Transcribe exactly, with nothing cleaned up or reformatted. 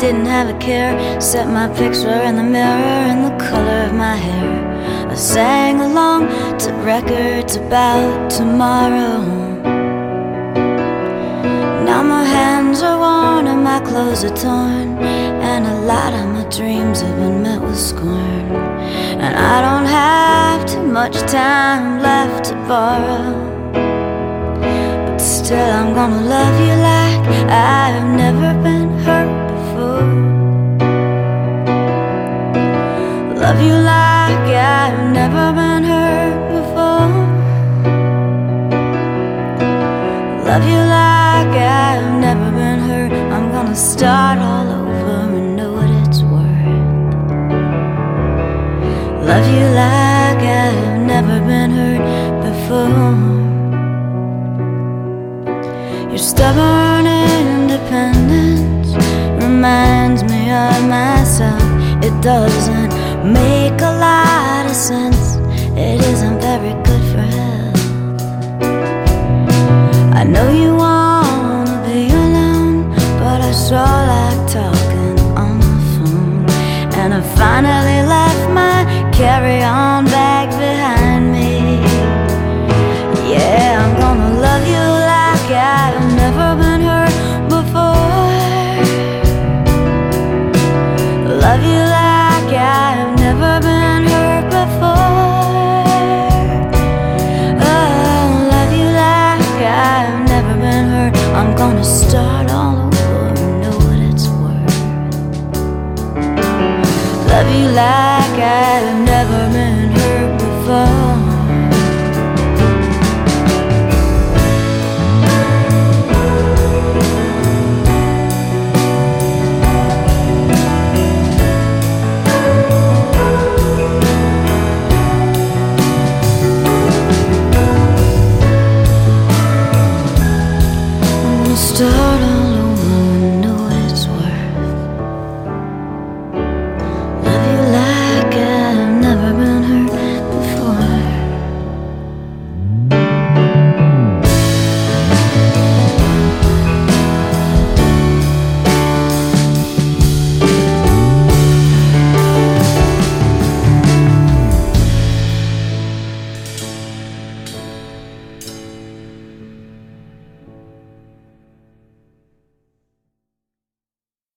didn't have a care. Set my picture in the mirror and the color of my hair. I sang along to records about tomorrow. Now my hands are worn and my clothes are torn, and a lot of my dreams have been met with scorn. And I don't have too much time left to borrow, but still I'm gonna love you like I've never been hurt before. Love you like I've never been hurt before. Love you like I've never been hurt. I'm gonna start all over and know what it's worth. Love you like I've never been hurt before. Your stubborn independence reminds me of myself. It doesn't make a lot of sense. It isn't very good for health. I know you wanna be alone, but I sure like talking on the phone. And I finally left my carry-on bag behind me. Yeah, I'm gonna love you like I've never been hurt before. Love you like I've never been hurt before. Oh, love you like I've never been hurt. I'm gonna start all over and know what it's worth. Love you like I've never been